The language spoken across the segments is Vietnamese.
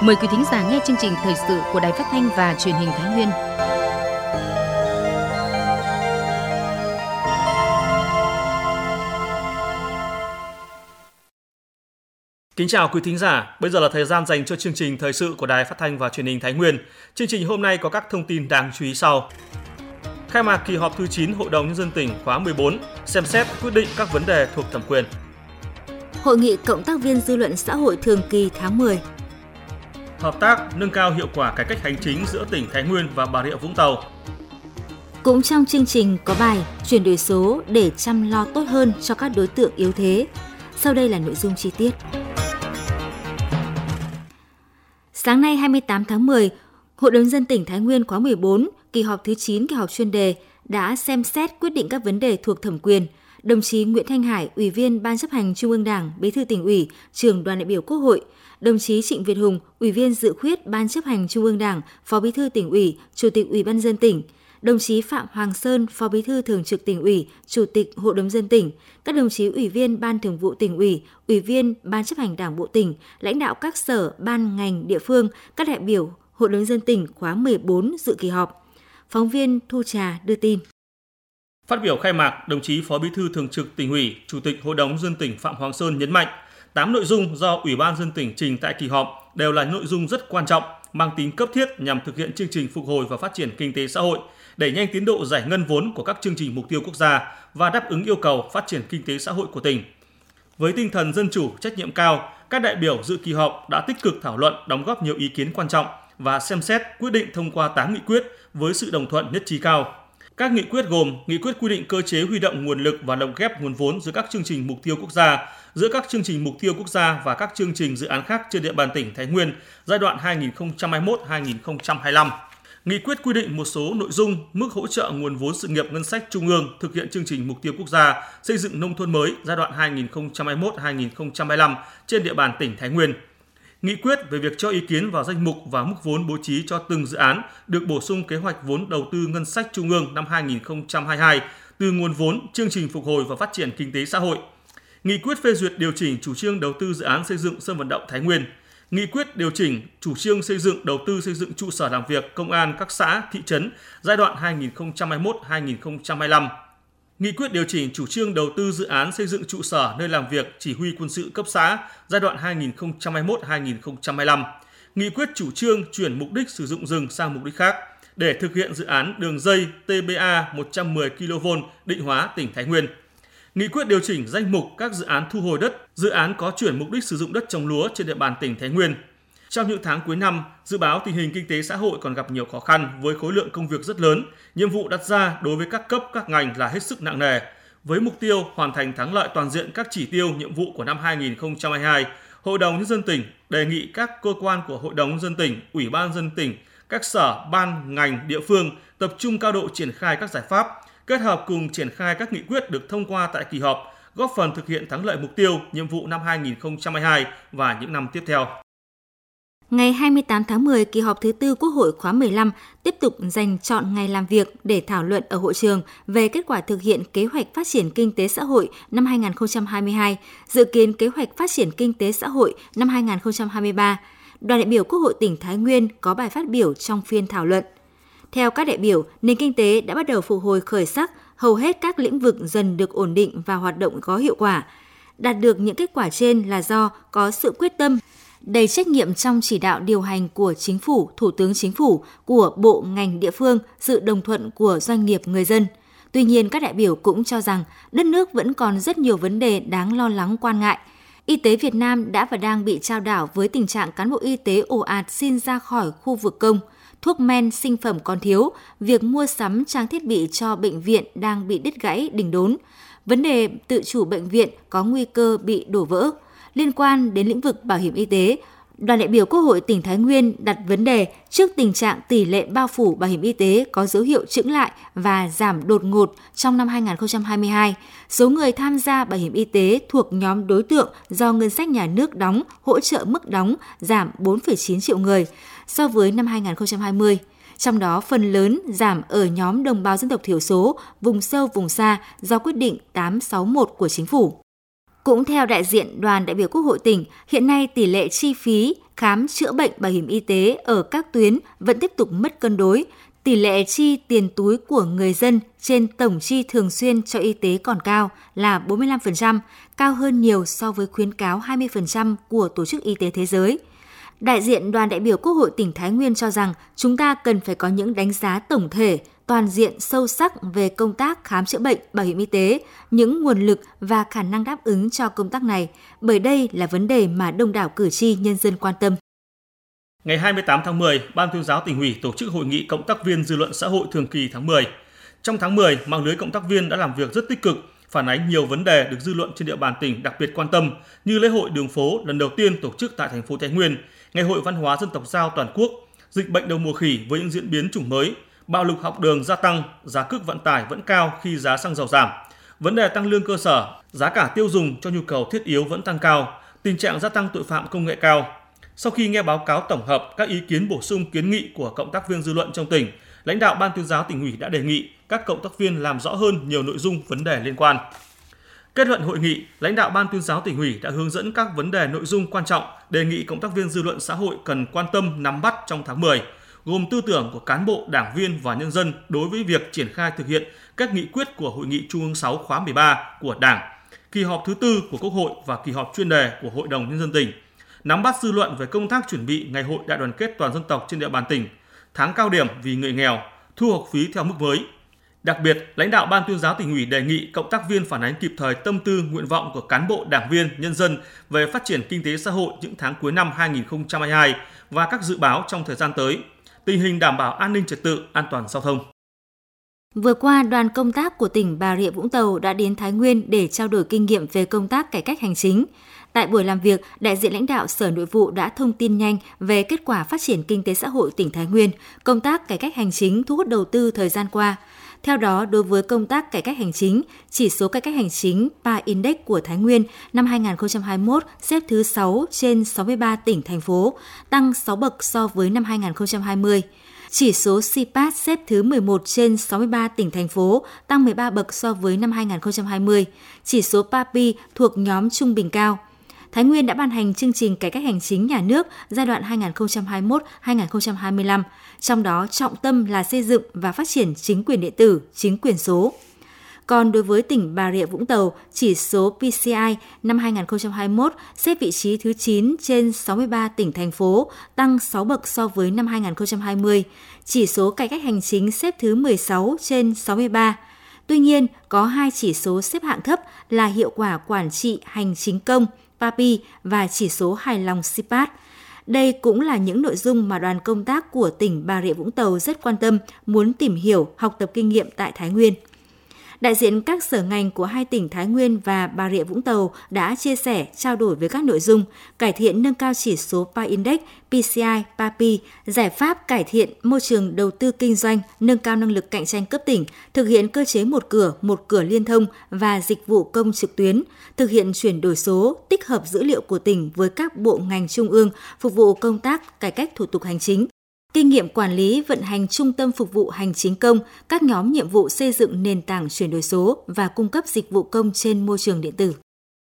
Mời quý thính giả nghe chương trình thời sự của Đài Phát thanh và Truyền hình Thái Nguyên. Kính chào quý thính giả, bây giờ là thời gian dành cho chương trình thời sự của Đài Phát thanh và Truyền hình Thái Nguyên. Chương trình hôm nay có các thông tin đáng chú ý sau. Khai mạc kỳ họp thứ 9 Hội đồng Nhân dân tỉnh khóa 14, xem xét quyết định các vấn đề thuộc thẩm quyền. Hội nghị cộng tác viên dư luận xã hội thường kỳ tháng 10. Hợp tác nâng cao hiệu quả cải cách hành chính giữa tỉnh Thái Nguyên và Bà Rịa Vũng Tàu. Cũng trong chương trình có bài chuyển đổi số để chăm lo tốt hơn cho các đối tượng yếu thế. Sau đây là nội dung chi tiết. Sáng nay 28 tháng 10, Hội đồng Nhân dân tỉnh Thái Nguyên khóa 14, kỳ họp thứ 9 kỳ họp chuyên đề đã xem xét quyết định các vấn đề thuộc thẩm quyền. Đồng chí Nguyễn Thanh Hải, Ủy viên Ban chấp hành Trung ương Đảng, Bí thư Tỉnh ủy, Trưởng đoàn đại biểu Quốc hội, đồng chí Trịnh Việt Hùng, Ủy viên Dự khuyết Ban chấp hành Trung ương Đảng, Phó Bí thư Tỉnh ủy, Chủ tịch Ủy ban nhân dân tỉnh, đồng chí Phạm Hoàng Sơn, Phó Bí thư Thường trực Tỉnh ủy, Chủ tịch Hội đồng nhân dân tỉnh, các đồng chí Ủy viên Ban Thường vụ Tỉnh ủy, Ủy viên Ban chấp hành Đảng bộ tỉnh, lãnh đạo các sở, ban, ngành, địa phương, các đại biểu Hội đồng nhân dân tỉnh khóa 14 dự kỳ họp. Phóng viên Thu Trà đưa tin. Phát biểu khai mạc, đồng chí Phó Bí thư Thường trực Tỉnh ủy, Chủ tịch Hội đồng Nhân dân tỉnh Phạm Hoàng Sơn nhấn mạnh, 8 nội dung do Ủy ban nhân dân tỉnh trình tại kỳ họp đều là nội dung rất quan trọng, mang tính cấp thiết nhằm thực hiện chương trình phục hồi và phát triển kinh tế xã hội, đẩy nhanh tiến độ giải ngân vốn của các chương trình mục tiêu quốc gia và đáp ứng yêu cầu phát triển kinh tế xã hội của tỉnh. Với tinh thần dân chủ, trách nhiệm cao, các đại biểu dự kỳ họp đã tích cực thảo luận, đóng góp nhiều ý kiến quan trọng và xem xét quyết định thông qua 8 nghị quyết với sự đồng thuận nhất trí cao. Các nghị quyết gồm nghị quyết quy định cơ chế huy động nguồn lực và lồng ghép nguồn vốn giữa các chương trình mục tiêu quốc gia, giữa các chương trình mục tiêu quốc gia và các chương trình dự án khác trên địa bàn tỉnh Thái Nguyên giai đoạn 2021-2025. Nghị quyết quy định một số nội dung, mức hỗ trợ nguồn vốn sự nghiệp ngân sách trung ương thực hiện chương trình mục tiêu quốc gia xây dựng nông thôn mới giai đoạn 2021-2025 trên địa bàn tỉnh Thái Nguyên. Nghị quyết về việc cho ý kiến vào danh mục và mức vốn bố trí cho từng dự án được bổ sung kế hoạch vốn đầu tư ngân sách trung ương năm 2022 từ nguồn vốn chương trình phục hồi và phát triển kinh tế xã hội. Nghị quyết phê duyệt điều chỉnh chủ trương đầu tư dự án xây dựng sân vận động Thái Nguyên. Nghị quyết điều chỉnh chủ trương xây dựng đầu tư xây dựng trụ sở làm việc công an các xã, thị trấn giai đoạn 2021-2025. Nghị quyết điều chỉnh chủ trương đầu tư dự án xây dựng trụ sở nơi làm việc chỉ huy quân sự cấp xã giai đoạn 2021-2025. Nghị quyết chủ trương chuyển mục đích sử dụng rừng sang mục đích khác để thực hiện dự án đường dây TBA 110 kV Định Hóa tỉnh Thái Nguyên. Nghị quyết điều chỉnh danh mục các dự án thu hồi đất, dự án có chuyển mục đích sử dụng đất trồng lúa trên địa bàn tỉnh Thái Nguyên. Trong những tháng cuối năm, dự báo tình hình kinh tế xã hội còn gặp nhiều khó khăn với khối lượng công việc rất lớn, nhiệm vụ đặt ra đối với các cấp, các ngành là hết sức nặng nề. Với mục tiêu hoàn thành thắng lợi toàn diện các chỉ tiêu nhiệm vụ của năm 2022, Hội đồng Nhân dân tỉnh đề nghị các cơ quan của Hội đồng Nhân dân tỉnh, Ủy ban nhân dân tỉnh, các sở, ban, ngành, địa phương tập trung cao độ triển khai các giải pháp, kết hợp cùng triển khai các nghị quyết được thông qua tại kỳ họp, góp phần thực hiện thắng lợi mục tiêu, nhiệm vụ năm 2022 và những năm tiếp theo. Ngày 28 tháng 10, kỳ họp thứ 4 Quốc hội khóa 15 tiếp tục dành trọn ngày làm việc để thảo luận ở hội trường về kết quả thực hiện kế hoạch phát triển kinh tế xã hội năm 2022, dự kiến kế hoạch phát triển kinh tế xã hội năm 2023. Đoàn đại biểu Quốc hội tỉnh Thái Nguyên có bài phát biểu trong phiên thảo luận. Theo các đại biểu, nền kinh tế đã bắt đầu phục hồi khởi sắc, hầu hết các lĩnh vực dần được ổn định và hoạt động có hiệu quả. Đạt được những kết quả trên là do có sự quyết tâm, đầy trách nhiệm trong chỉ đạo điều hành của Chính phủ, Thủ tướng Chính phủ, của bộ ngành địa phương, sự đồng thuận của doanh nghiệp người dân. Tuy nhiên, các đại biểu cũng cho rằng đất nước vẫn còn rất nhiều vấn đề đáng lo lắng quan ngại. Y tế Việt Nam đã và đang bị chao đảo với tình trạng cán bộ y tế ồ ạt xin ra khỏi khu vực công. Thuốc men, sinh phẩm còn thiếu, việc mua sắm trang thiết bị cho bệnh viện đang bị đứt gãy, đình đốn. Vấn đề tự chủ bệnh viện có nguy cơ bị đổ vỡ. Liên quan đến lĩnh vực bảo hiểm y tế, đoàn đại biểu Quốc hội tỉnh Thái Nguyên đặt vấn đề trước tình trạng tỷ lệ bao phủ bảo hiểm y tế có dấu hiệu chững lại và giảm đột ngột trong năm 2022. Số người tham gia bảo hiểm y tế thuộc nhóm đối tượng do ngân sách nhà nước đóng, hỗ trợ mức đóng giảm 4,9 triệu người so với năm 2020. Trong đó, phần lớn giảm ở nhóm đồng bào dân tộc thiểu số, vùng sâu, vùng xa do quyết định 861 của Chính phủ. Cũng theo đại diện đoàn đại biểu Quốc hội tỉnh, hiện nay tỷ lệ chi phí khám chữa bệnh bảo hiểm y tế ở các tuyến vẫn tiếp tục mất cân đối. Tỷ lệ chi tiền túi của người dân trên tổng chi thường xuyên cho y tế còn cao là 45%, cao hơn nhiều so với khuyến cáo 20% của Tổ chức Y tế Thế giới. Đại diện đoàn đại biểu Quốc hội tỉnh Thái Nguyên cho rằng chúng ta cần phải có những đánh giá tổng thể, toàn diện sâu sắc về công tác khám chữa bệnh, bảo hiểm y tế, những nguồn lực và khả năng đáp ứng cho công tác này, bởi đây là vấn đề mà đông đảo cử tri nhân dân quan tâm. Ngày 28 tháng 10, Ban Tuyên giáo Tỉnh ủy tổ chức hội nghị cộng tác viên dư luận xã hội thường kỳ tháng 10. Trong tháng 10, mạng lưới cộng tác viên đã làm việc rất tích cực, phản ánh nhiều vấn đề được dư luận trên địa bàn tỉnh đặc biệt quan tâm, như lễ hội đường phố lần đầu tiên tổ chức tại thành phố Thái Nguyên, Ngày hội văn hóa dân tộc Dao toàn quốc, dịch bệnh đầu mùa khỉ với những diễn biến chủng mới, bạo lực học đường gia tăng, giá cước vận tải vẫn cao khi giá xăng dầu giảm, vấn đề tăng lương cơ sở, giá cả tiêu dùng cho nhu cầu thiết yếu vẫn tăng cao, tình trạng gia tăng tội phạm công nghệ cao. Sau khi nghe báo cáo tổng hợp các ý kiến bổ sung kiến nghị của cộng tác viên dư luận trong tỉnh, lãnh đạo Ban Tuyên giáo Tỉnh ủy đã đề nghị các cộng tác viên làm rõ hơn nhiều nội dung vấn đề liên quan. Kết luận hội nghị, lãnh đạo Ban Tuyên giáo Tỉnh ủy đã hướng dẫn các vấn đề nội dung quan trọng đề nghị cộng tác viên dư luận xã hội cần quan tâm nắm bắt trong tháng 10, gồm tư tưởng của cán bộ, đảng viên và nhân dân đối với việc triển khai thực hiện các nghị quyết của Hội nghị Trung ương 6 khóa 13 của Đảng, kỳ họp thứ 4 của Quốc hội và kỳ họp chuyên đề của Hội đồng Nhân dân tỉnh, nắm bắt dư luận về công tác chuẩn bị Ngày hội Đại đoàn kết toàn dân tộc trên địa bàn tỉnh, tháng cao điểm vì người nghèo, thu học phí theo mức mới. Đặc biệt, lãnh đạo Ban Tuyên giáo Tỉnh ủy đề nghị cộng tác viên phản ánh kịp thời tâm tư, nguyện vọng của cán bộ, đảng viên, nhân dân về phát triển kinh tế xã hội những tháng cuối năm 2022 và các dự báo trong thời gian tới, tình hình đảm bảo an ninh trật tự, an toàn giao thông. Vừa qua, đoàn công tác của tỉnh Bà Rịa Vũng Tàu đã đến Thái Nguyên để trao đổi kinh nghiệm về công tác cải cách hành chính. Tại buổi làm việc, đại diện lãnh đạo Sở Nội vụ đã thông tin nhanh về kết quả phát triển kinh tế xã hội tỉnh Thái Nguyên, công tác cải cách hành chính thu hút đầu tư thời gian qua. Theo đó, đối với công tác cải cách hành chính, chỉ số cải cách hành chính PA Index của Thái Nguyên năm 2021 xếp thứ 6 trên 63 tỉnh, thành phố, tăng 6 bậc so với năm 2020. Chỉ số CPAT xếp thứ 11 trên 63 tỉnh, thành phố, tăng 13 bậc so với năm 2020. Chỉ số PAPI thuộc nhóm trung bình cao. Thái Nguyên đã ban hành chương trình cải cách hành chính nhà nước giai đoạn 2021-2025, trong đó trọng tâm là xây dựng và phát triển chính quyền điện tử, chính quyền số. Còn đối với tỉnh Bà Rịa Vũng Tàu, chỉ số PCI năm 2021 xếp vị trí thứ 9 trên 63 tỉnh, thành phố, tăng 6 bậc so với năm 2020. Chỉ số cải cách hành chính xếp thứ 16 trên 63. Tuy nhiên, có 2 chỉ số xếp hạng thấp là hiệu quả quản trị hành chính công, PAPI và chỉ số hài lòng CPAT. Đây cũng là những nội dung mà đoàn công tác của tỉnh Bà Rịa Vũng Tàu rất quan tâm, muốn tìm hiểu, học tập kinh nghiệm tại Thái Nguyên. Đại diện các sở ngành của hai tỉnh Thái Nguyên và Bà Rịa Vũng Tàu đã chia sẻ, trao đổi về các nội dung cải thiện nâng cao chỉ số PA Index, PCI, PAPI, giải pháp cải thiện môi trường đầu tư kinh doanh, nâng cao năng lực cạnh tranh cấp tỉnh, thực hiện cơ chế một cửa liên thông và dịch vụ công trực tuyến, thực hiện chuyển đổi số, tích hợp dữ liệu của tỉnh với các bộ ngành trung ương, phục vụ công tác cải cách thủ tục hành chính. Kinh nghiệm quản lý vận hành trung tâm phục vụ hành chính công, các nhóm nhiệm vụ xây dựng nền tảng chuyển đổi số và cung cấp dịch vụ công trên môi trường điện tử.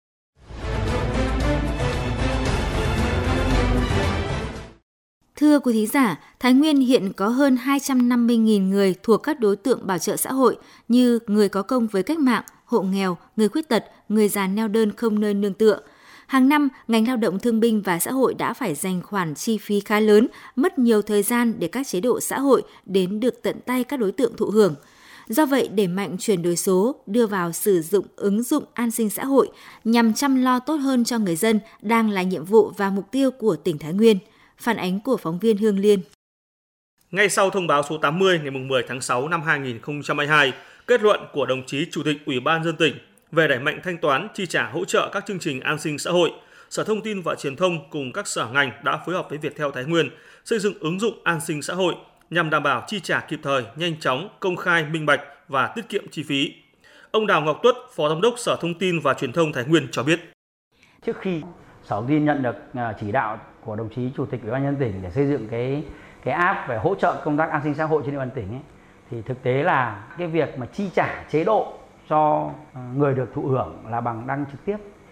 Thưa quý thính giả, Thái Nguyên hiện có hơn 250.000 người thuộc các đối tượng bảo trợ xã hội như người có công với cách mạng, hộ nghèo, người khuyết tật, người già neo đơn không nơi nương tựa. Hàng năm, ngành lao động thương binh và xã hội đã phải dành khoản chi phí khá lớn, mất nhiều thời gian để các chế độ xã hội đến được tận tay các đối tượng thụ hưởng. Do vậy, đẩy mạnh chuyển đổi số, đưa vào sử dụng ứng dụng an sinh xã hội nhằm chăm lo tốt hơn cho người dân đang là nhiệm vụ và mục tiêu của tỉnh Thái Nguyên. Phản ánh của phóng viên Hương Liên. Ngay sau thông báo số 80 ngày 10 tháng 6 năm 2022, kết luận của đồng chí Chủ tịch Ủy ban nhân dân tỉnh về đẩy mạnh thanh toán chi trả hỗ trợ các chương trình an sinh xã hội, Sở Thông tin và Truyền thông cùng các sở ngành đã phối hợp với Viettel Thái Nguyên xây dựng ứng dụng an sinh xã hội nhằm đảm bảo chi trả kịp thời, nhanh chóng, công khai, minh bạch và tiết kiệm chi phí. Ông Đào Ngọc Tuất, Phó Giám đốc Sở Thông tin và Truyền thông Thái Nguyên cho biết. Trước khi Sở Thông tin nhận được chỉ đạo của đồng chí Chủ tịch Ủy ban nhân dân tỉnh để xây dựng cái app về hỗ trợ công tác an sinh xã hội trên địa bàn tỉnh ấy, thì thực tế là cái việc mà chi trả chế độ cho người được thụ hưởng là bằng đăng trực tiếp.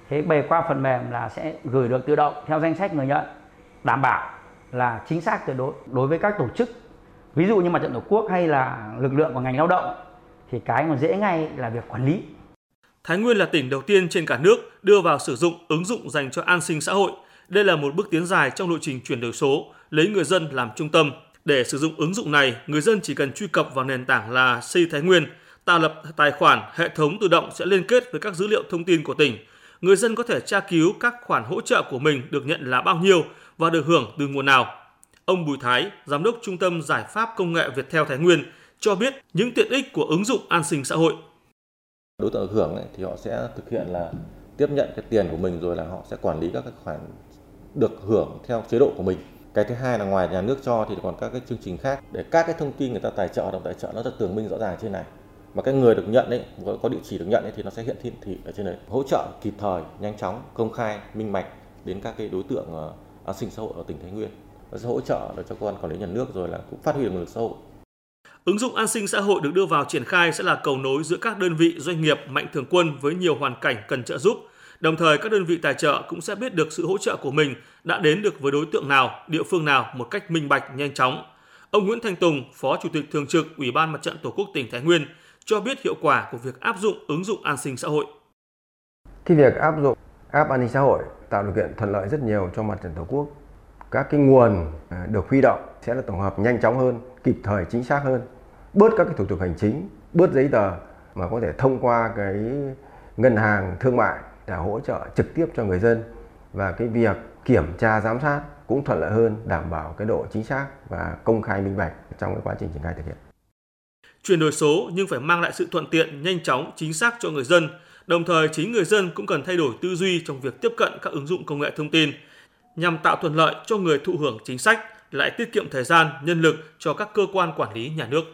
Thế về qua phần mềm là sẽ gửi được tự động theo danh sách người nhận, đảm bảo là chính xác tuyệt đối. Đối với các tổ chức, ví dụ như Mặt trận Tổ quốc hay là lực lượng của ngành lao động, thì cái mà dễ ngay là việc quản lý. Thái Nguyên là tỉnh đầu tiên trên cả nước đưa vào sử dụng ứng dụng dành cho an sinh xã hội. Đây là một bước tiến dài trong lộ trình chuyển đổi số, lấy người dân làm trung tâm. Để sử dụng ứng dụng này, người dân chỉ cần truy cập vào nền tảng là Xây Thái Nguyên, tạo lập tài khoản, hệ thống tự động sẽ liên kết với các dữ liệu thông tin của tỉnh. Người dân có thể tra cứu các khoản hỗ trợ của mình được nhận là bao nhiêu và được hưởng từ nguồn nào. Ông Bùi Thái, Giám đốc Trung tâm Giải pháp Công nghệ Viettel Thái Nguyên, cho biết những tiện ích của ứng dụng an sinh xã hội. Đối tượng hưởng thì họ sẽ thực hiện là tiếp nhận cái tiền của mình, rồi là họ sẽ quản lý các cái khoản được hưởng theo chế độ của mình. Cái thứ hai là ngoài nhà nước cho thì còn các cái chương trình khác để các cái thông tin người ta tài trợ, hoạt động tài trợ nó được tường minh rõ ràng trên này. Mà cái người được nhận ấy, có địa chỉ được nhận ấy, thì nó sẽ hiện thị ở trên đấy. Hỗ trợ kịp thời, nhanh chóng, công khai, minh bạch đến các cái đối tượng an sinh xã hội ở tỉnh Thái Nguyên. Nó sẽ hỗ trợ để cho cơ quan quản lý nhà nước rồi là cũng phát huy được nguồn lực xã hội. Ứng dụng an sinh xã hội được đưa vào triển khai sẽ là cầu nối giữa các đơn vị doanh nghiệp mạnh thường quân với nhiều hoàn cảnh cần trợ giúp. Đồng thời các đơn vị tài trợ cũng sẽ biết được sự hỗ trợ của mình đã đến được với đối tượng nào, địa phương nào một cách minh bạch, nhanh chóng. Ông Nguyễn Thanh Tùng, Phó Chủ tịch Thường trực Ủy ban Mặt trận Tổ quốc tỉnh Thái Nguyên cho biết hiệu quả của việc áp dụng ứng dụng an sinh xã hội. Cái việc áp dụng app an sinh xã hội tạo điều kiện thuận lợi rất nhiều cho Mặt trận Tổ quốc. Các cái nguồn được huy động sẽ là tổng hợp nhanh chóng hơn, kịp thời, chính xác hơn, bớt các cái thủ tục hành chính, bớt giấy tờ mà có thể thông qua cái ngân hàng thương mại để hỗ trợ trực tiếp cho người dân, và cái việc kiểm tra giám sát cũng thuận lợi hơn, đảm bảo cái độ chính xác và công khai minh bạch trong cái quá trình triển khai thực hiện. Chuyển đổi số nhưng phải mang lại sự thuận tiện, nhanh chóng, chính xác cho người dân. Đồng thời chính người dân cũng cần thay đổi tư duy trong việc tiếp cận các ứng dụng công nghệ thông tin nhằm tạo thuận lợi cho người thụ hưởng chính sách, lại tiết kiệm thời gian, nhân lực cho các cơ quan quản lý nhà nước.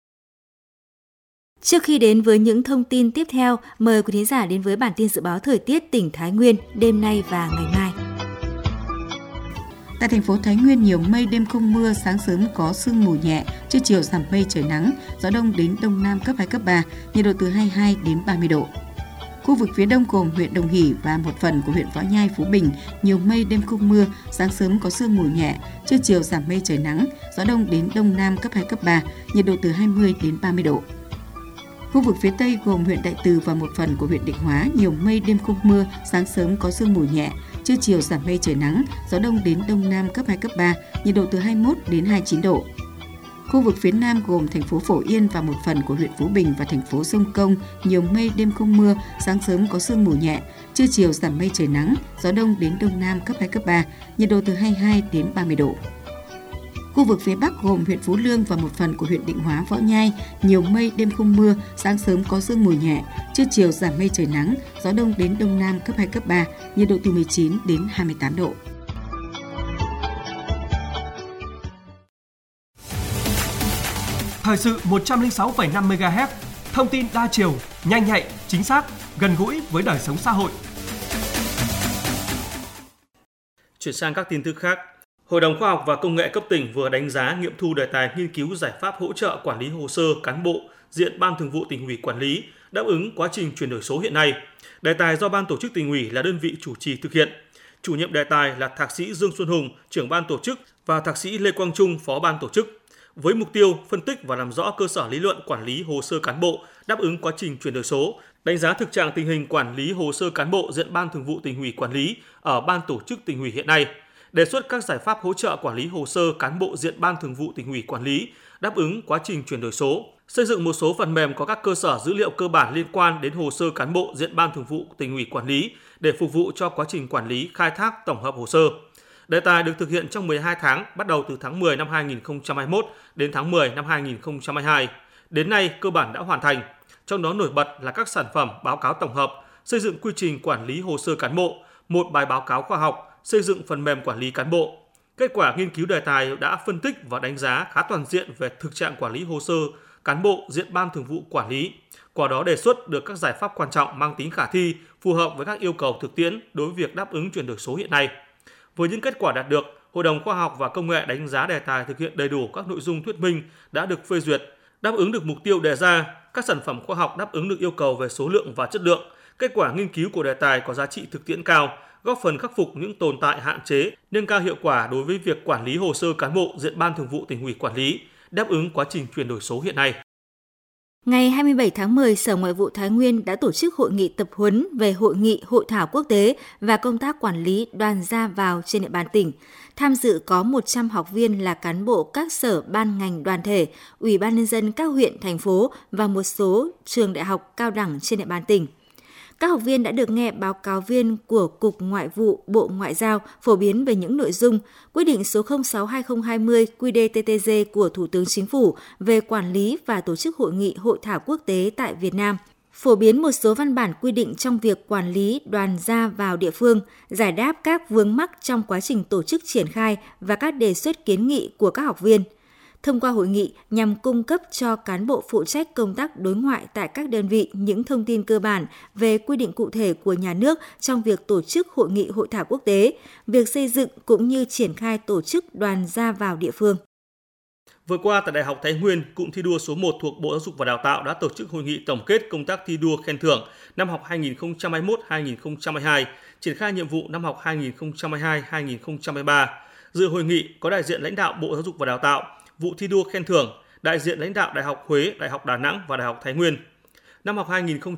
Trước khi đến với những thông tin tiếp theo, mời quý thính giả đến với bản tin dự báo thời tiết tỉnh Thái Nguyên đêm nay và ngày mai. Tại thành phố Thái Nguyên nhiều mây, đêm không mưa, sáng sớm có sương mù nhẹ, trưa chiều giảm mây trời nắng, gió đông đến đông nam cấp 2, cấp 3, nhiệt độ từ 22 đến 30 độ. Khu vực phía đông gồm huyện Đồng Hỷ và một phần của huyện Võ Nhai, Phú Bình, nhiều mây, đêm không mưa, sáng sớm có sương mù nhẹ, trưa chiều giảm mây trời nắng, gió đông đến đông nam cấp 2, cấp 3, nhiệt độ từ 20 đến 30 độ. Khu vực phía Tây gồm huyện Đại Từ và một phần của huyện Định Hóa, nhiều mây, đêm không mưa, sáng sớm có sương mù nhẹ, trưa chiều giảm mây trời nắng, gió đông đến đông nam cấp 2, cấp 3, nhiệt độ từ 21 đến 29 độ. Khu vực phía Nam gồm thành phố Phổ Yên và một phần của huyện Phú Bình và thành phố Sông Công, nhiều mây, đêm không mưa, sáng sớm có sương mù nhẹ, trưa chiều giảm mây trời nắng, gió đông đến đông nam cấp 2, cấp 3, nhiệt độ từ 22 đến 30 độ. Khu vực phía Bắc gồm huyện Phú Lương và một phần của huyện Định Hóa, Võ Nhai, nhiều mây, đêm không mưa, sáng sớm có sương mù nhẹ, trưa chiều giảm mây trời nắng, gió đông đến đông nam cấp 2, cấp 3, nhiệt độ từ 19 đến 28 độ. Thời sự 106,5 MHz, thông tin đa chiều, nhanh nhạy, chính xác, gần gũi với đời sống xã hội. Chuyển sang các tin tức khác. Hội đồng Khoa học và Công nghệ cấp tỉnh vừa đánh giá nghiệm thu đề tài nghiên cứu giải pháp hỗ trợ quản lý hồ sơ cán bộ diện Ban Thường vụ Tỉnh ủy quản lý, đáp ứng quá trình chuyển đổi số hiện nay. Đề tài do Ban Tổ chức Tỉnh ủy là đơn vị chủ trì thực hiện. Chủ nhiệm đề tài là Thạc sĩ Dương Xuân Hùng, trưởng ban tổ chức, và Thạc sĩ Lê Quang Trung, phó ban tổ chức. Với mục tiêu phân tích và làm rõ cơ sở lý luận quản lý hồ sơ cán bộ đáp ứng quá trình chuyển đổi số, đánh giá thực trạng tình hình quản lý hồ sơ cán bộ diện Ban Thường vụ Tỉnh ủy quản lý ở Ban Tổ chức Tỉnh ủy hiện nay, đề xuất các giải pháp hỗ trợ quản lý hồ sơ cán bộ diện Ban Thường vụ Tỉnh ủy quản lý đáp ứng quá trình chuyển đổi số, xây dựng một số phần mềm có các cơ sở dữ liệu cơ bản liên quan đến hồ sơ cán bộ diện Ban Thường vụ Tỉnh ủy quản lý để phục vụ cho quá trình quản lý, khai thác, tổng hợp hồ sơ. Đề tài được thực hiện trong 12 tháng, bắt đầu từ tháng 10 năm 2021 đến tháng 10 năm 2022. Đến nay, cơ bản đã hoàn thành. Trong đó nổi bật là các sản phẩm báo cáo tổng hợp, xây dựng quy trình quản lý hồ sơ cán bộ, một bài báo cáo khoa học, xây dựng phần mềm quản lý cán bộ. Kết quả nghiên cứu đề tài đã phân tích và đánh giá khá toàn diện về thực trạng quản lý hồ sơ cán bộ diện Ban Thường vụ quản lý. Qua đó đề xuất được các giải pháp quan trọng mang tính khả thi, phù hợp với các yêu cầu thực tiễn đối với việc đáp ứng chuyển đổi số hiện nay. Với những kết quả đạt được, Hội đồng Khoa học và Công nghệ đánh giá đề tài thực hiện đầy đủ các nội dung thuyết minh đã được phê duyệt, đáp ứng được mục tiêu đề ra, các sản phẩm khoa học đáp ứng được yêu cầu về số lượng và chất lượng. Kết quả nghiên cứu của đề tài có giá trị thực tiễn cao, góp phần khắc phục những tồn tại hạn chế, nâng cao hiệu quả đối với việc quản lý hồ sơ cán bộ diện Ban Thường vụ Tỉnh ủy quản lý, đáp ứng quá trình chuyển đổi số hiện nay. Ngày 27 tháng 10, Sở Ngoại vụ Thái Nguyên đã tổ chức hội nghị tập huấn về hội nghị hội thảo quốc tế và công tác quản lý đoàn ra vào trên địa bàn tỉnh. Tham dự có 100 học viên là cán bộ các sở ban ngành đoàn thể, Ủy ban nhân dân các huyện, thành phố và một số trường đại học cao đẳng trên địa bàn tỉnh. Các học viên đã được nghe báo cáo viên của Cục Ngoại vụ Bộ Ngoại giao phổ biến về những nội dung quyết định số 06/2020 QĐ-TTG của Thủ tướng Chính phủ về quản lý và tổ chức hội nghị hội thảo quốc tế tại Việt Nam, phổ biến một số văn bản quy định trong việc quản lý đoàn ra vào địa phương, giải đáp các vướng mắc trong quá trình tổ chức triển khai và các đề xuất kiến nghị của các học viên. Thông qua hội nghị nhằm cung cấp cho cán bộ phụ trách công tác đối ngoại tại các đơn vị những thông tin cơ bản về quy định cụ thể của nhà nước trong việc tổ chức hội nghị hội thảo quốc tế, việc xây dựng cũng như triển khai tổ chức đoàn ra vào địa phương. Vừa qua tại Đại học Thái Nguyên, cụm thi đua số 1 thuộc Bộ Giáo dục và Đào tạo đã tổ chức hội nghị tổng kết công tác thi đua khen thưởng năm học 2021-2022, triển khai nhiệm vụ năm học 2022-2023. Dự hội nghị có đại diện lãnh đạo Bộ Giáo dục và Đào tạo, vụ thi đua khen thưởng, đại diện lãnh đạo Đại học Huế, Đại học Đà Nẵng và Đại học Thái Nguyên. Năm học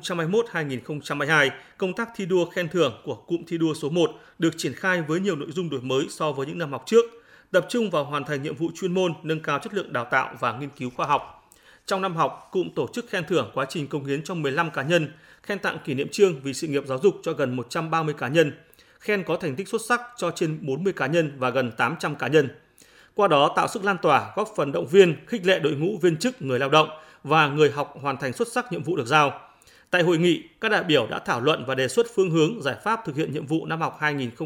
2021-2022, công tác thi đua khen thưởng của cụm thi đua số 1 được triển khai với nhiều nội dung đổi mới so với những năm học trước, tập trung vào hoàn thành nhiệm vụ chuyên môn, nâng cao chất lượng đào tạo và nghiên cứu khoa học. Trong năm học, cụm tổ chức khen thưởng quá trình cống hiến cho 15 cá nhân, khen tặng kỷ niệm chương vì sự nghiệp giáo dục cho gần 130 cá nhân, khen có thành tích xuất sắc cho trên 40 cá nhân và gần 800 cá nhân. Qua đó tạo sức lan tỏa, góp phần động viên, khích lệ đội ngũ viên chức, người lao động và người học hoàn thành xuất sắc nhiệm vụ được giao. Tại hội nghị, các đại biểu đã thảo luận và đề xuất phương hướng giải pháp thực hiện nhiệm vụ năm học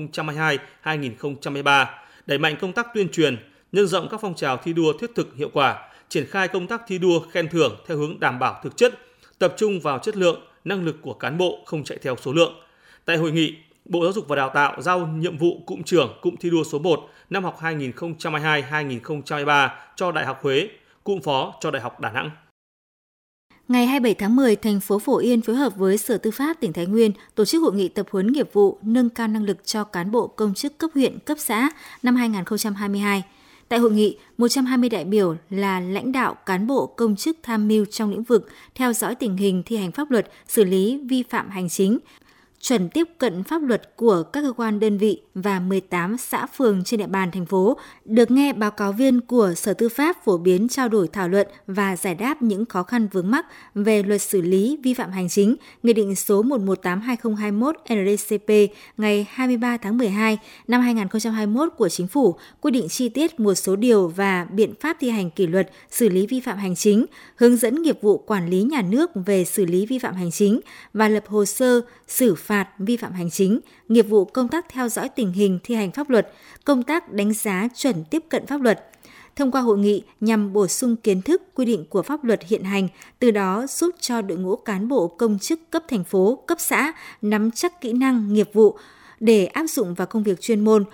2022-2023, đẩy mạnh công tác tuyên truyền, nhân rộng các phong trào thi đua thiết thực hiệu quả, triển khai công tác thi đua khen thưởng theo hướng đảm bảo thực chất, tập trung vào chất lượng, năng lực của cán bộ không chạy theo số lượng. Tại hội nghị, Bộ Giáo dục và Đào tạo giao nhiệm vụ cụm trưởng cụm thi đua số 1 năm học 2022-2023 cho Đại học Huế, cụm phó cho Đại học Đà Nẵng. Ngày 27 tháng 10, thành phố Phổ Yên phối hợp với Sở Tư pháp tỉnh Thái Nguyên tổ chức hội nghị tập huấn nghiệp vụ nâng cao năng lực cho cán bộ công chức cấp huyện, cấp xã năm 2022. Tại hội nghị, 120 đại biểu là lãnh đạo cán bộ công chức tham mưu trong lĩnh vực theo dõi tình hình thi hành pháp luật, xử lý vi phạm hành chính, chuẩn tiếp cận pháp luật của các cơ quan đơn vị và 18 xã phường trên địa bàn thành phố, được nghe báo cáo viên của Sở Tư pháp phổ biến trao đổi thảo luận và giải đáp những khó khăn vướng mắc về luật xử lý vi phạm hành chính, Nghị định số 118/2021 NDCP ngày 23 tháng 12 năm 2021 của Chính phủ quy định chi tiết một số điều và biện pháp thi hành kỷ luật xử lý vi phạm hành chính, hướng dẫn nghiệp vụ quản lý nhà nước về xử lý vi phạm hành chính và lập hồ sơ xử phạt vi phạm hành chính, nghiệp vụ công tác theo dõi tình hình thi hành pháp luật, công tác đánh giá chuẩn tiếp cận pháp luật. Thông qua hội nghị nhằm bổ sung kiến thức quy định của pháp luật hiện hành, từ đó giúp cho đội ngũ cán bộ công chức cấp thành phố, cấp xã nắm chắc kỹ năng, nghiệp vụ để áp dụng vào công việc chuyên môn.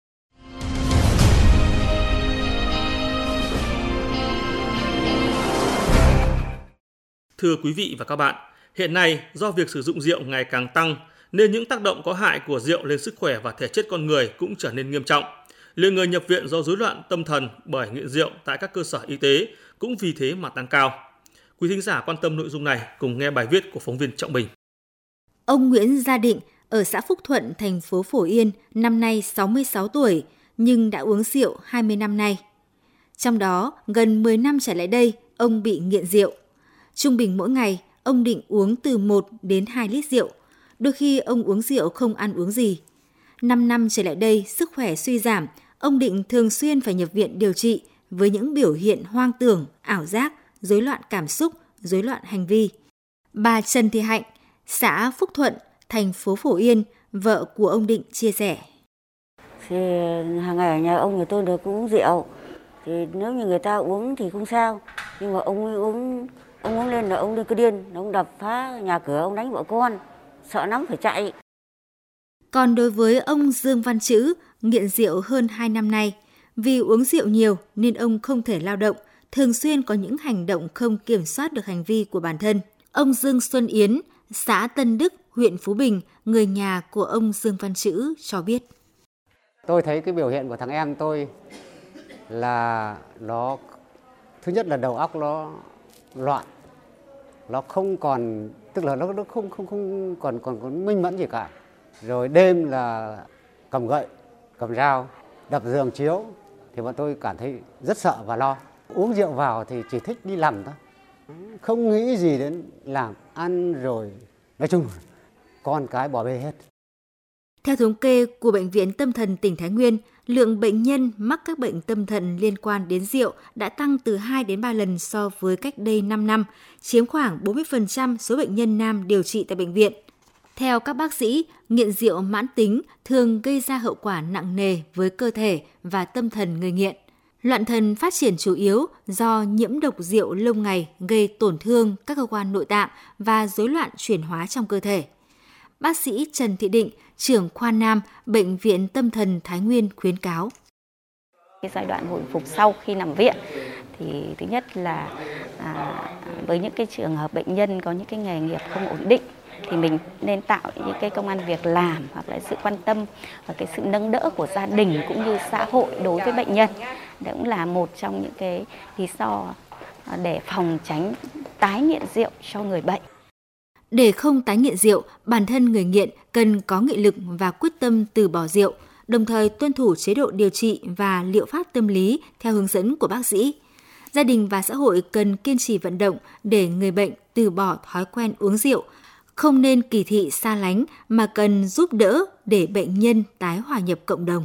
Thưa quý vị và các bạn, hiện nay do việc sử dụng rượu ngày càng tăng nên những tác động có hại của rượu lên sức khỏe và thể chất con người cũng trở nên nghiêm trọng. Lượng người nhập viện do rối loạn tâm thần bởi nghiện rượu tại các cơ sở y tế cũng vì thế mà tăng cao. Quý thính giả quan tâm nội dung này cùng nghe bài viết của phóng viên Trọng Bình. Ông Nguyễn Gia Định ở xã Phúc Thuận, thành phố Phổ Yên, năm nay 66 tuổi nhưng đã uống rượu 20 năm nay. Trong đó, gần 10 năm trở lại đây, ông bị nghiện rượu. Trung bình mỗi ngày, ông Định uống từ 1 đến 2 lít rượu. Đôi khi ông uống rượu không ăn uống gì. 5 năm trở lại đây, sức khỏe suy giảm, ông Định thường xuyên phải nhập viện điều trị với những biểu hiện hoang tưởng, ảo giác, rối loạn cảm xúc, rối loạn hành vi. Bà Trần Thị Hạnh, xã Phúc Thuận, thành phố Phổ Yên, vợ của ông Định chia sẻ. Thì hàng ngày ở nhà ông người tôi được uống rượu, thì nếu như người ta uống thì không sao, nhưng mà ông uống lên là ông lên cứ điên, ông đập phá nhà cửa, ông đánh vợ con, sợ lắm phải chạy. Còn đối với ông Dương Văn Chữ, nghiện rượu hơn 2 năm nay, vì uống rượu nhiều nên ông không thể lao động, thường xuyên có những hành động không kiểm soát được hành vi của bản thân. Ông Dương Xuân Yến, xã Tân Đức, huyện huyện Phú Bình, người nhà của ông Dương Văn Trữ cho biết. Tôi thấy cái biểu hiện của thằng em tôi là nó, thứ nhất là đầu óc nó loạn, nó không còn, tức là nó không còn minh mẫn gì cả. Rồi đêm là cầm gậy, cầm dao, đập giường chiếu thì bọn tôi cảm thấy rất sợ và lo. Uống rượu vào thì chỉ thích đi làm thôi, không nghĩ gì đến làm ăn, rồi nói chung con cái bỏ bê hết. Theo thống kê của Bệnh viện Tâm thần tỉnh Thái Nguyên, lượng bệnh nhân mắc các bệnh tâm thần liên quan đến rượu đã tăng từ 2 đến 3 lần so với cách đây 5 năm, chiếm khoảng 40% số bệnh nhân nam điều trị tại bệnh viện. Theo các bác sĩ, nghiện rượu mãn tính thường gây ra hậu quả nặng nề với cơ thể và tâm thần người nghiện. Loạn thần phát triển chủ yếu do nhiễm độc rượu lâu ngày gây tổn thương các cơ quan nội tạng và rối loạn chuyển hóa trong cơ thể. Bác sĩ Trần Thị Định, trưởng khoa Nam, Bệnh viện Tâm thần Thái Nguyên khuyến cáo. Cái giai đoạn hồi phục sau khi nằm viện thì thứ nhất là với những cái trường hợp bệnh nhân có những cái nghề nghiệp không ổn định thì mình nên tạo những cái công ăn việc làm hoặc là sự quan tâm và cái sự nâng đỡ của gia đình cũng như xã hội đối với bệnh nhân. Đó cũng là một trong những cái lý do để phòng tránh tái nghiện rượu cho người bệnh. Để không tái nghiện rượu, bản thân người nghiện cần có nghị lực và quyết tâm từ bỏ rượu, đồng thời tuân thủ chế độ điều trị và liệu pháp tâm lý theo hướng dẫn của bác sĩ. Gia đình và xã hội cần kiên trì vận động để người bệnh từ bỏ thói quen uống rượu, không nên kỳ thị xa lánh mà cần giúp đỡ để bệnh nhân tái hòa nhập cộng đồng.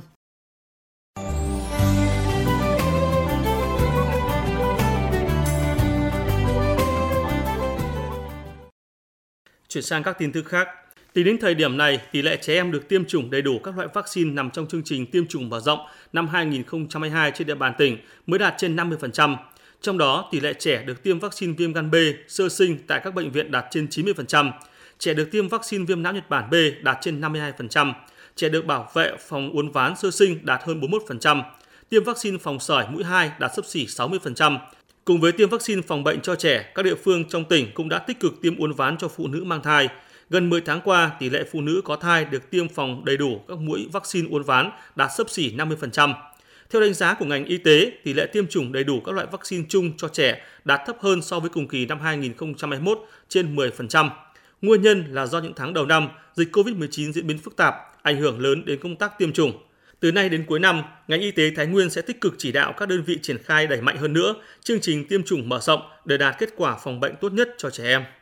Chuyển sang các tin tức khác. Tính đến thời điểm này, tỷ lệ trẻ em được tiêm chủng đầy đủ các loại vaccine nằm trong chương trình tiêm chủng mở rộng năm 2022 trên địa bàn tỉnh mới đạt trên 50%. Trong đó, tỷ lệ trẻ được tiêm vaccine viêm gan B sơ sinh tại các bệnh viện đạt trên 90%, trẻ được tiêm vaccine viêm não Nhật Bản B đạt trên 52%, trẻ được bảo vệ phòng uốn ván sơ sinh đạt hơn 41%, tiêm vaccine phòng sởi mũi 2 đạt xấp xỉ 60%. Cùng với tiêm vaccine phòng bệnh cho trẻ, các địa phương trong tỉnh cũng đã tích cực tiêm uốn ván cho phụ nữ mang thai. Gần 10 tháng qua, tỷ lệ phụ nữ có thai được tiêm phòng đầy đủ các mũi vaccine uốn ván đạt xấp xỉ 50%. Theo đánh giá của ngành y tế, tỷ lệ tiêm chủng đầy đủ các loại vaccine chung cho trẻ đạt thấp hơn so với cùng kỳ năm 2021 trên 10%. Nguyên nhân là do những tháng đầu năm, dịch COVID-19 diễn biến phức tạp, ảnh hưởng lớn đến công tác tiêm chủng. Từ nay đến cuối năm, ngành y tế Thái Nguyên sẽ tích cực chỉ đạo các đơn vị triển khai đẩy mạnh hơn nữa chương trình tiêm chủng mở rộng để đạt kết quả phòng bệnh tốt nhất cho trẻ em.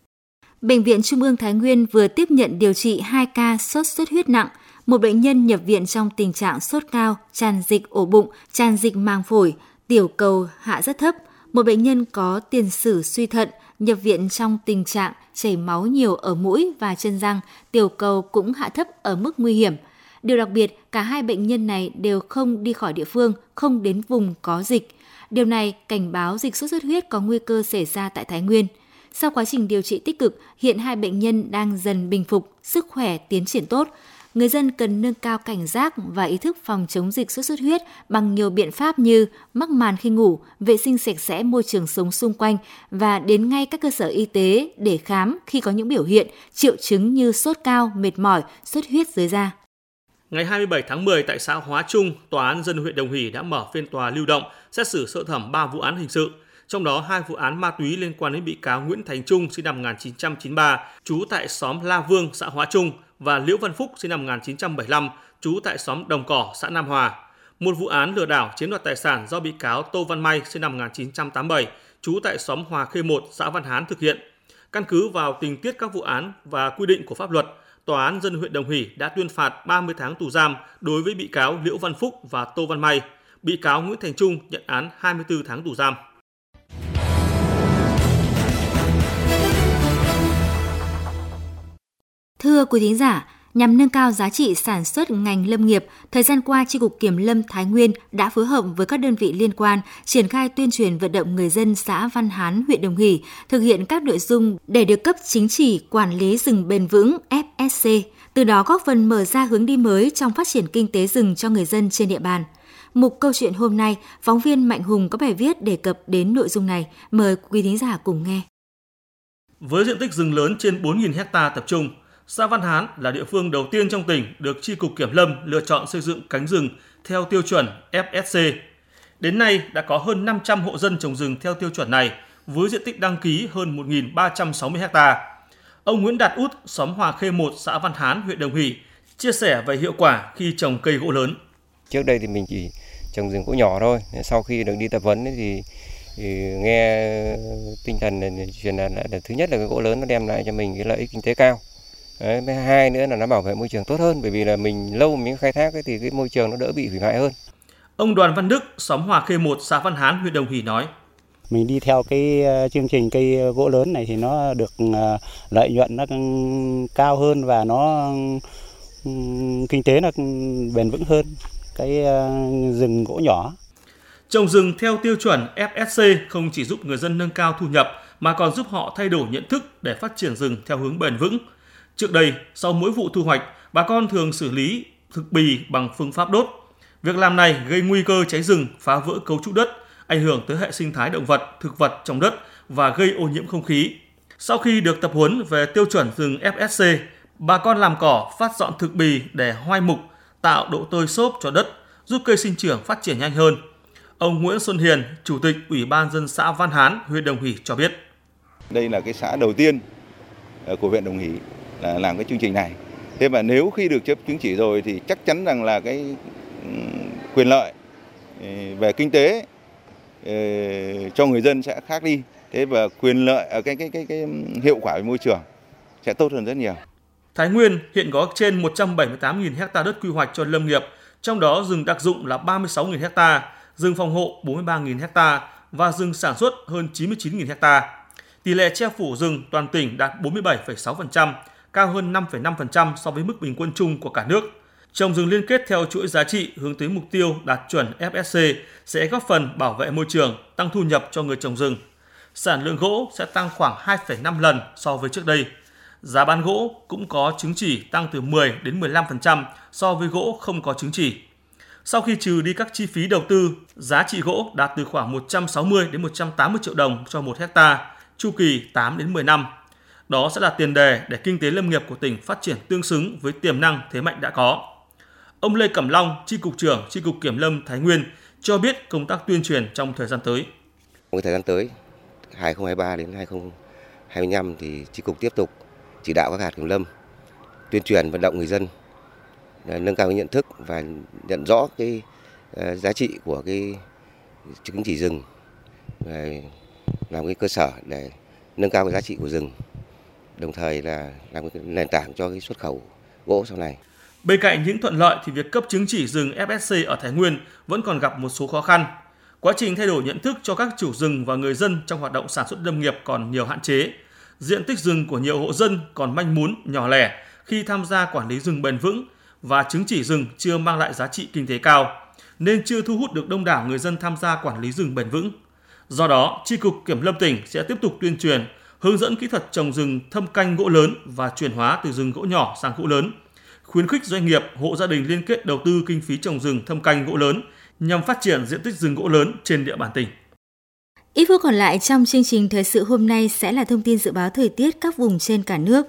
Bệnh viện Trung ương Thái Nguyên vừa tiếp nhận điều trị 2 ca sốt xuất huyết nặng, một bệnh nhân nhập viện trong tình trạng sốt cao, tràn dịch ổ bụng, tràn dịch màng phổi, tiểu cầu hạ rất thấp, một bệnh nhân có tiền sử suy thận, nhập viện trong tình trạng chảy máu nhiều ở mũi và chân răng, tiểu cầu cũng hạ thấp ở mức nguy hiểm. Điều đặc biệt, cả hai bệnh nhân này đều không đi khỏi địa phương, không đến vùng có dịch. Điều này cảnh báo dịch sốt xuất huyết có nguy cơ xảy ra tại Thái Nguyên. Sau quá trình điều trị tích cực, hiện hai bệnh nhân đang dần bình phục, sức khỏe tiến triển tốt. Người dân cần nâng cao cảnh giác và ý thức phòng chống dịch sốt xuất huyết bằng nhiều biện pháp như mắc màn khi ngủ, vệ sinh sạch sẽ môi trường sống xung quanh và đến ngay các cơ sở y tế để khám khi có những biểu hiện, triệu chứng như sốt cao, mệt mỏi, xuất huyết dưới da. Ngày 27 tháng 10 tại xã Hóa Trung, Tòa án Nhân dân huyện Đồng Hỷ đã mở phiên tòa lưu động xét xử sơ thẩm 3 vụ án hình sự. Trong đó 2 vụ án ma túy liên quan đến bị cáo Nguyễn Thành Trung sinh năm 1993, trú tại xóm La Vương, xã Hóa Trung và Liễu Văn Phúc sinh năm 1975, trú tại xóm Đồng Cỏ, xã Nam Hòa. Một vụ án lừa đảo chiếm đoạt tài sản do bị cáo Tô Văn May sinh năm 1987, trú tại xóm Hòa Khê 1, xã Văn Hán thực hiện. Căn cứ vào tình tiết các vụ án và quy định của pháp luật, Tòa án Nhân dân huyện Đồng Hỷ đã tuyên phạt 30 tháng tù giam đối với bị cáo Liễu Văn Phúc và Tô Văn May. Bị cáo Nguyễn Thành Trung nhận án 24 tháng tù giam. Thưa quý thính giả, nhằm nâng cao giá trị sản xuất ngành lâm nghiệp, thời gian qua, Chi cục Kiểm lâm Thái Nguyên đã phối hợp với các đơn vị liên quan triển khai tuyên truyền vận động người dân xã Văn Hán, huyện Đồng Hỷ thực hiện các nội dung để được cấp chứng chỉ quản lý rừng bền vững FSC, từ đó góp phần mở ra hướng đi mới trong phát triển kinh tế rừng cho người dân trên địa bàn. Mục câu chuyện hôm nay, phóng viên Mạnh Hùng có bài viết đề cập đến nội dung này. Mời quý thính giả cùng nghe. Với diện tích rừng lớn trên 4.000 ha tập trung, Xã Văn Hán là địa phương đầu tiên trong tỉnh được Chi cục Kiểm lâm lựa chọn xây dựng cánh rừng theo tiêu chuẩn FSC. Đến nay đã có hơn 500 hộ dân trồng rừng theo tiêu chuẩn này với diện tích đăng ký hơn 1.360 ha. Ông Nguyễn Đạt Út, xóm Hòa Khê 1, xã Văn Hán, huyện Đồng Hỷ chia sẻ về hiệu quả khi trồng cây gỗ lớn. Trước đây thì mình chỉ trồng rừng gỗ nhỏ thôi. Sau khi được đi tập huấn thì nghe tinh thần truyền đạt là thứ nhất là cái gỗ lớn nó đem lại cho mình cái lợi ích kinh tế cao. Đấy, hai nữa là nó bảo vệ môi trường tốt hơn, bởi vì là mình lâu mình khai thác thì cái môi trường nó đỡ bị hủy hoại hơn. Ông Đoàn Văn Đức, xóm Hòa Khê 1, xã Văn Hán, huyện Đồng Hỷ nói: Mình đi theo cái chương trình cây gỗ lớn này thì nó được lợi nhuận nó cao hơn và nó kinh tế nó bền vững hơn cái rừng gỗ nhỏ. Trồng rừng theo tiêu chuẩn FSC không chỉ giúp người dân nâng cao thu nhập mà còn giúp họ thay đổi nhận thức để phát triển rừng theo hướng bền vững. Trước đây, sau mỗi vụ thu hoạch, bà con thường xử lý thực bì bằng phương pháp đốt. Việc làm này gây nguy cơ cháy rừng, phá vỡ cấu trúc đất, ảnh hưởng tới hệ sinh thái động vật, thực vật trong đất và gây ô nhiễm không khí. Sau khi được tập huấn về tiêu chuẩn rừng FSC, bà con làm cỏ, phát dọn thực bì để hoai mục, tạo độ tơi xốp cho đất, giúp cây sinh trưởng phát triển nhanh hơn. Ông Nguyễn Xuân Hiền, Chủ tịch Ủy ban dân xã Văn Hán, huyện Đồng Hỷ cho biết: Đây là cái xã đầu tiên của huyện Đồng Hỷ là làm cái chương trình này. Thế mà nếu khi được cấp chứng chỉ rồi thì chắc chắn rằng là cái quyền lợi về kinh tế cho người dân sẽ khác đi. Thế và quyền lợi ở cái hiệu quả về môi trường sẽ tốt hơn rất nhiều. Thái Nguyên hiện có trên 178.000 ha đất quy hoạch cho lâm nghiệp, trong đó rừng đặc dụng là 36.000 ha, rừng phòng hộ 43.000 ha và rừng sản xuất hơn 99.000 ha. Tỷ lệ che phủ rừng toàn tỉnh đạt 47,6%, cao hơn 5,5% so với mức bình quân chung của cả nước. Trồng rừng liên kết theo chuỗi giá trị hướng tới mục tiêu đạt chuẩn FSC sẽ góp phần bảo vệ môi trường, tăng thu nhập cho người trồng rừng. Sản lượng gỗ sẽ tăng khoảng 2,5 lần so với trước đây. Giá bán gỗ cũng có chứng chỉ tăng từ 10 đến 15% so với gỗ không có chứng chỉ. Sau khi trừ đi các chi phí đầu tư, giá trị gỗ đạt từ khoảng 160 đến 180 triệu đồng cho 1 hectare, chu kỳ 8 đến 10 năm. Đó sẽ là tiền đề để kinh tế lâm nghiệp của tỉnh phát triển tương xứng với tiềm năng thế mạnh đã có. Ông Lê Cẩm Long, Chi cục trưởng Chi cục Kiểm lâm Thái Nguyên cho biết công tác tuyên truyền trong thời gian tới. Trong thời gian tới, 2023 đến 2025 thì Chi cục tiếp tục chỉ đạo các hạt kiểm lâm tuyên truyền vận động người dân nâng cao nhận thức và nhận rõ cái giá trị của cái chứng chỉ rừng, làm cái cơ sở để nâng cao cái giá trị của rừng, đồng thời là làm cái nền tảng cho cái xuất khẩu gỗ sau này. Bên cạnh những thuận lợi thì việc cấp chứng chỉ rừng FSC ở Thái Nguyên vẫn còn gặp một số khó khăn. Quá trình thay đổi nhận thức cho các chủ rừng và người dân trong hoạt động sản xuất lâm nghiệp còn nhiều hạn chế. Diện tích rừng của nhiều hộ dân còn manh mún, nhỏ lẻ khi tham gia quản lý rừng bền vững và chứng chỉ rừng chưa mang lại giá trị kinh tế cao, nên chưa thu hút được đông đảo người dân tham gia quản lý rừng bền vững. Do đó, Chi cục Kiểm lâm tỉnh sẽ tiếp tục tuyên truyền, hướng dẫn kỹ thuật trồng rừng thâm canh gỗ lớn và chuyển hóa từ rừng gỗ nhỏ sang gỗ lớn, khuyến khích doanh nghiệp, hộ gia đình liên kết đầu tư kinh phí trồng rừng thâm canh gỗ lớn nhằm phát triển diện tích rừng gỗ lớn trên địa bàn tỉnh. Ít phút còn lại trong chương trình thời sự hôm nay sẽ là thông tin dự báo thời tiết các vùng trên cả nước.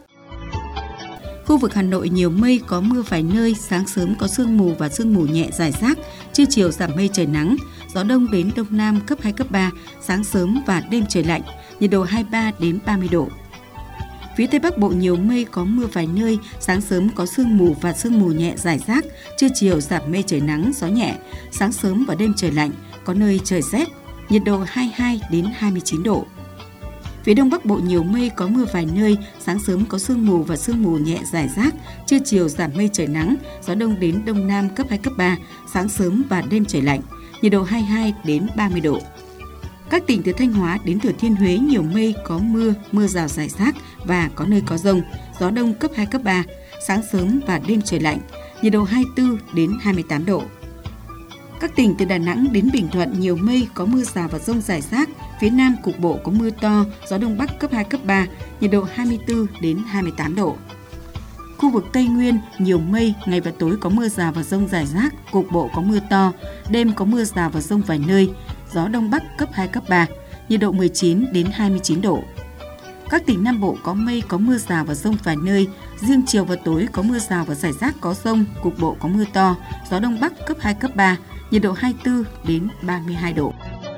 Khu vực Hà Nội nhiều mây, có mưa vài nơi, sáng sớm có sương mù và sương mù nhẹ rải rác, trưa chiều giảm mây trời nắng, gió đông đến đông nam cấp 2, cấp 3, sáng sớm và đêm trời lạnh, nhiệt độ 23 đến 30 độ. Phía Tây Bắc Bộ nhiều mây, có mưa vài nơi, sáng sớm có sương mù và sương mù nhẹ rải rác, trưa chiều giảm mây trời nắng, gió nhẹ, sáng sớm và đêm trời lạnh, có nơi trời rét, nhiệt độ 22 đến 29 độ. Phía Đông Bắc Bộ nhiều mây, có mưa vài nơi, sáng sớm có sương mù và sương mù nhẹ rải rác, trưa chiều giảm mây trời nắng, gió đông đến đông nam cấp 2, cấp 3, sáng sớm và đêm trời lạnh, nhiệt độ 22 đến 30 độ. Các tỉnh từ Thanh Hóa đến Thừa Thiên Huế nhiều mây, có mưa, mưa rào rải rác và có nơi có dông, gió đông cấp 2, cấp 3, sáng sớm và đêm trời lạnh, nhiệt độ 24 đến 28 độ. Các tỉnh từ Đà Nẵng đến Bình Thuận nhiều mây, có mưa rào và dông rải rác, phía Nam cục bộ có mưa to, gió Đông Bắc cấp 2, cấp 3, nhiệt độ 24 đến 28 độ. Khu vực Tây Nguyên nhiều mây, ngày và tối có mưa rào và dông rải rác, cục bộ có mưa to, đêm có mưa rào và dông vài nơi, gió Đông Bắc cấp 2, cấp 3, nhiệt độ 19 đến 29 độ. Các tỉnh Nam Bộ có mây, có mưa rào và dông vài nơi, Riêng chiều và tối có mưa rào và rải rác có dông, cục bộ có mưa to, gió đông bắc cấp 2, cấp 3, nhiệt độ 24 đến 32 độ.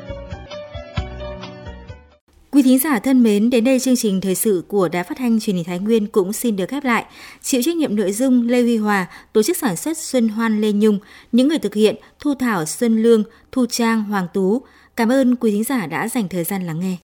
Quý thính giả thân mến, đến đây chương trình thời sự của Đài Phát thanh Truyền hình Thái Nguyên cũng xin được khép lại. Chịu trách nhiệm nội dung Lê Huy Hòa, tổ chức sản xuất Xuân Hoan Lê Nhung, những người thực hiện Thu Thảo Xuân Lương, Thu Trang Hoàng Tú. Cảm ơn quý thính giả đã dành thời gian lắng nghe.